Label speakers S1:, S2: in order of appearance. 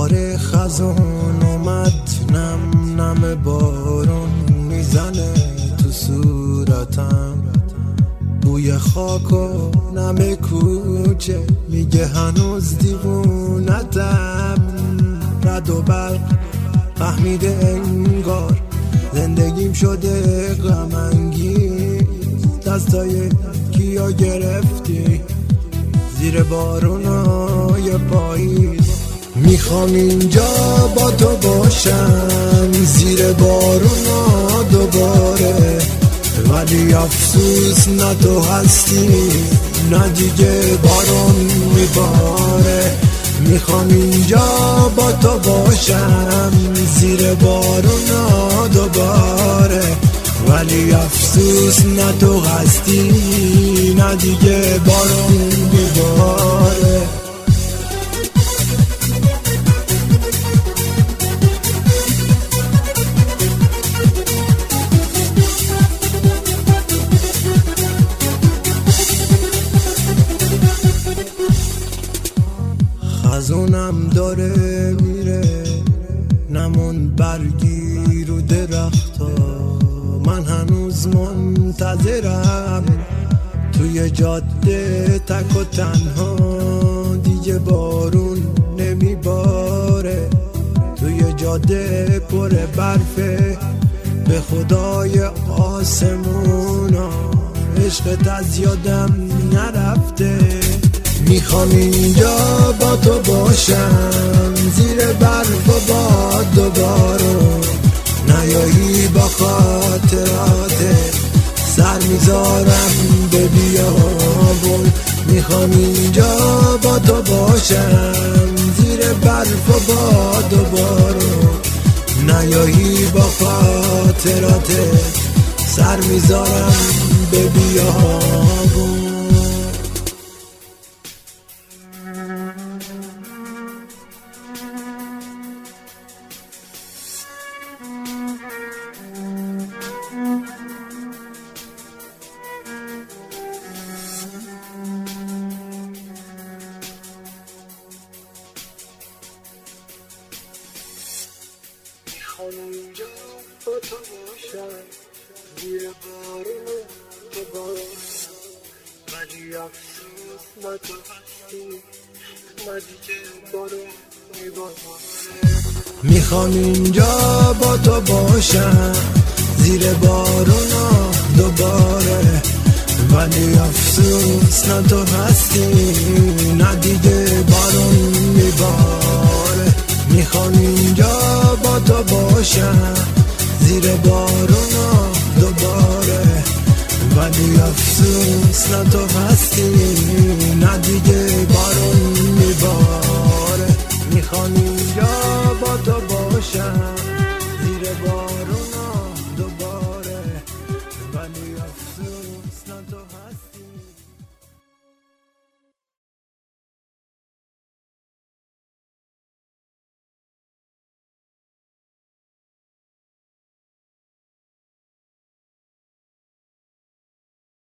S1: بار خزان اومد، نم نم بارون میزنه تو صورتم، بوی خاک و نم کوچه میگه هنوز دیوونتم. رد و برق فهمیده انگار زندگیم شده غم انگیز، دستای کیا گرفتی زیر بارونای پاییز. میخوام اینجا با تو باشم زیر بارونا دوباره، ولی افسوس نه تو هستی نه دیگه بارون میباره. میخوام اینجا با تو باشم زیر بارونا دوباره، ولی افسوس نه تو هستی نه دیگه بارون میباره. خزونم داره میره، نمون برگی رو درختا، من هنوز منتظرم توی جاده تک و تنها. دیگه بارون نمیباره، توی جاده پر برفه، به خدای آسمونا عشقت از یادم نرفته. میخوام اینجا با تو باشم زیر برف و باد دوباره، نیایی با خاطرات سر میذارم به بیابون. میخوام اینجا با تو باشم زیر برف و باد دوباره، نیایی با خاطرات سر میذارم به بیابون.
S2: اینجا با تو باشم زیر بارون دوباره، ولی افسوس نه تو هستی نه دیگه بارون میباره.
S1: میخوام اینجا با تو باشم زیر بارونا دوباره، ولی افسوس نه تو هستی نه دیگه بارون میباره. میخوام اینجا با تو باشم زیر بارونا دوباره، ولی افسوس نه تو هستی نه دیگه بارون میباره. میخوام اینجا با تو باشم زیر بارونا